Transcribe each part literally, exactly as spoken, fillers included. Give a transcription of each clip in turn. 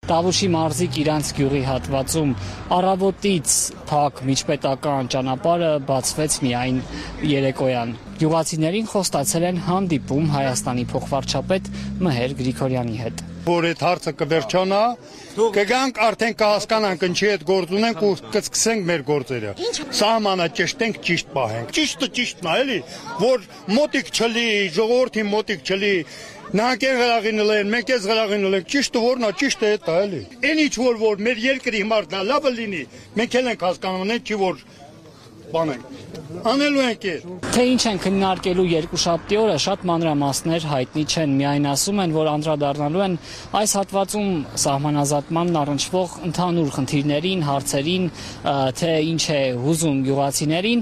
Տավուշի մարզիկ իրանց գյուղի հատվածում առավոտից փակ միջպետական ճանապարհը բացվեց միայն երեկոյան։ Գյուղացիներին խոստացել են հանդիպում Հայաստանի փոխվարչապետ Մհեր Գրիգորյանի հետ։ Որ այդ հարցը կվերջանա, կգանք արդեն կհասկանանք ինչի հետ գործ ունենք ու կսկսենք մեր գործերը։ Սահմանը ճշտենք, ճիշտ պահենք։ Ճիշտը ճիշտն է, էլի, որ մոտիկ չլի, ժողովրդի մոտիկ չլի։ Նրանք են գլաղին ելեն, մենք ես գլաղին ելենք, ճիշտը որն է, ճիշտը է դա, էլի։ Այն ինչ որ որ մեր երկրի համար դա լավը լինի, մենք էլ ենք հասկանում, չի որ բանենք։ Անելու ենք է։ Թե ինչ են քննարկելու երկուշաբթի օրը շատ մանրամասներ հայտնի չեն, միայն ասում են, որ անդրադառնալու են այս հատվածում սահմանազատմանն առնչվող ընդհանուր խնդիրներին, հարցերին, թե ինչ է հուզում գյուղացիներին։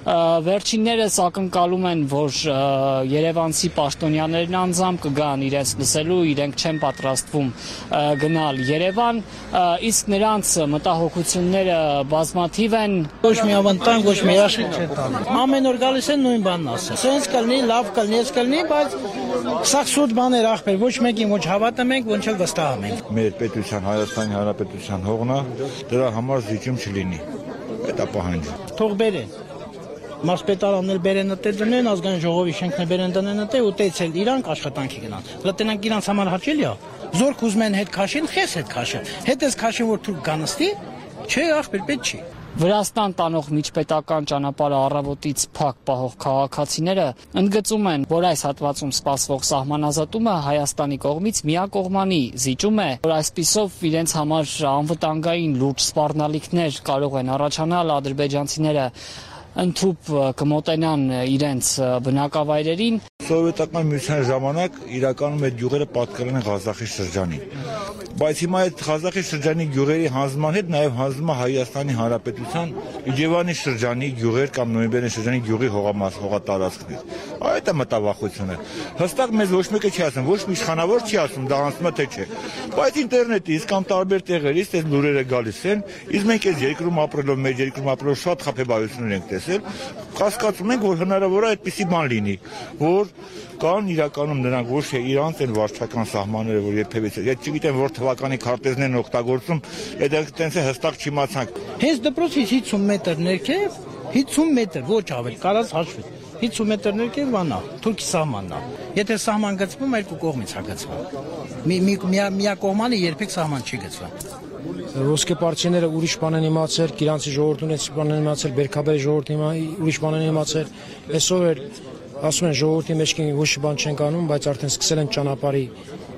Վերջիններս ակնկալում են, որ երևանցի պաշտոնյաներն անձամբ կգան իրենց լսելու, իրենք չեն պատրաստվում գնալ Երևան, իսկ նրանց մտահոգությունները բազմաթիվ են։ Ոչ մի ավանդան, ոչ մի երաշխիք չեն տալի։ Ամեն օր գալիս են նույն բանն ասել։ Սենց կլինի, լավ կլինի, ես կլինի, բայց սա սուտ բաներ ախպեր, ոչ մեկին ոչ հավատում ենք, ոչ էլ վստահում ենք։ Մեր պետության, Հայաստանի Հանրապետության հողն է, դրա համար զիջում չլինի։ Դա պահանջը։ Թող բերեն։ Մարզպետարանն էլ բերեն դե դնեն, ազգային ժողովի շենքն էլ բերեն դնեն դե ու տեցել իրանք աշխատանքի գնան։ Լտնանք իրանք համար հաճելի է։ Զորք ուզում են հետ քաշին, խես հետ քաշեն։ Հետ էս քաշին որ թուրք գանստի, չէ, ախպեր պետք չի։ Վրաստան տանող միջպետական ճանապարհը առավոտից փակ պահող քաղաքացիները ընդգծում են, որ այս հատվածում սպասվող սահմանազատումը Հայաստանի կողմից միակողմանի զիջում է, որ այսպիսով իրենց համար անվտանգային լուրջ սպառնալիքներ կարող են առաջանալ, ադրբեջանցիները ընդհուպ կմոտենան իրենց բնակավայրերին։ Սովետական միության ժամանակ իրականում այդ գյուղերը պատկերել են Ղազախի շրջանին։ Բայց հիմա այդ Ղազախի շրջանի գյուղերի հանձնման հետ նաև հանձնում է Հայաստանի Հանրապետության Իջևանի շրջանի գյուղեր կամ Նոյեմբերի շրջանի գյուղի հողամաս հողատարածքներ։ Այդ է մտավախությունը։ Հստակ մեզ ոչ մեկը չի ասում, ոչ մի իշխանավոր չի ասում, դա անցնում է թե չէ։ Բայց ինտերնետից կամ տարբեր տեղերից այս լուրերը գալիս են, իսկ մենք այս երկրում ապրելով, մեր երկրում ապրելով շատ խաբեբայություններ ենք տեսել, կասկածում ենք, որ հնարավոր է այդպիսի բան լինի, որ կան իրականում նրանք ոչ թե իրանց են վարչական սահմանները, որ երբևէ ես չգիտեմ որ թվականի քարտեզներն օգտագործում, այդ այդտենց է հստակ չիմացանք։ Հենց դպրոցից հիսուն մետր ներքև, հիսուն մետր, ոչ ավել, կարած հաշվել։ հիսուն մետր ներքև բանա, Թուրքի սահմանն է։ Եթե սահման գծվում, երկու կողմից է գծվում։ Միակողմանի երբեք սահման չի գծվում։ Ոսկե պարտիաները ուրիշ բան են իմացել, Գիրանցի ժողովուրդն ուրիշ բան են իմացել, Բերքաբերի ժողովուրդը ուրիշ բան են իմացել։ Այսօր էլ ասում են ժողովրդի մեջ ոչ բան չեն կանում, բայց արդեն սկսել են ճանապարհի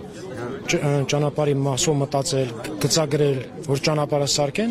ճանապարհի մասով մտածել, գծագրել, որ ճանապարհը սարքեն,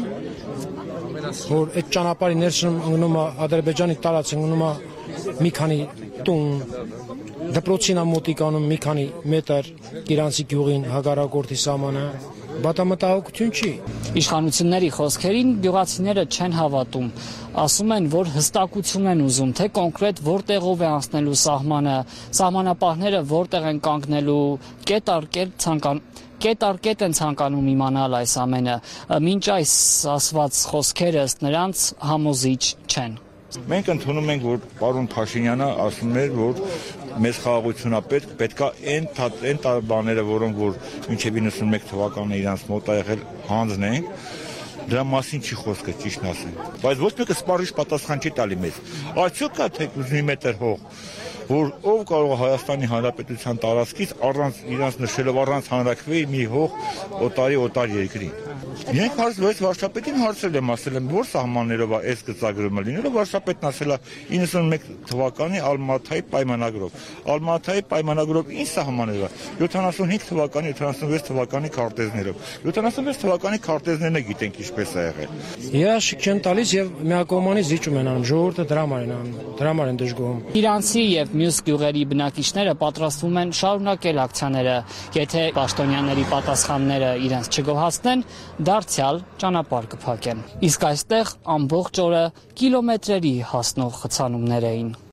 որ այդ ճանապարհի ներսում ընկնում է Ադրբեջանի տարածք, ընկնում է մի քանի տուն, դպրոցին ամոտիկանում մի քանի մետր Գիրանցի գյուղին հագարակորդի սահմանը, բատամտահոգություն չի։ Իշխանությունների խոսքերին գյուղացիները չեն հավատում, ասում են, որ հստակություն են ուզում, թե կոնկրետ որտեղով է անցնելու սահմանը, սահմանապահները որտեղ են կանգնելու, կետ առ կետ ցանկան Կետ առ կետ են ցանկանում իմանալ այս ամենը, մինչ այս ասված խոսքերը ըստ նրանց համոզիչ չեն։ Մենք ընդունում ենք, որ պարոն Փաշինյանը ասում էր, որ մեզ խաղաղությունա պետք, պետքա այն այն բաները, որոնք որ մինչև իննսունմեկ թվականը իրանց մոտ ա եղել հանձնենք, դրա մասին չի խոսքը, ճիշտն ասեմ։ Բայց ոչ մեկը սպառիչ պատասխան չի տալի մեզ։ Արդյոք կա թե մի մետր հող, որ ով կարող է Հայաստանի Հանրապետության տարածքից առանց իրանց նշելով առանց հանրակրվեի մի հող օտարի օտար երկրի։ Մենք հարցրեց վարչապետին հարցրել եմ, ասել եմ, որ սահմաններով է այս գծագրումը լինելու, վարչապետն ասել է իննսունմեկ թվականի Ալմատայի պայմանագրով։ Ալմատայի պայմանագրով ինչ սահմաններ է։ յոթանասունհինգ թվականի, յոթանասունվեց թվականի քարտեզներով։ յոթանասունվեց թվականի քարտեզներն է գիտենք ինչպես է եղել։ Երաշխիք չեն տալիս եւ միակողմանի զիջում են անում, ժողովուրդը դրա համար են անում, դրա համար են դժգոհում։ Իրանցի եւ մյուս գյուղերի բնակիչները պատրաստվում են շարունակել ակցիաները, եթե պաշտոնյաների պատասխանները իրենց չգոհացնեն, դարձյալ ճանապարհ կփակեն։ Իսկ այստեղ ամբողջ օրը կիլոմետրերի հասնող խցանումներ էին։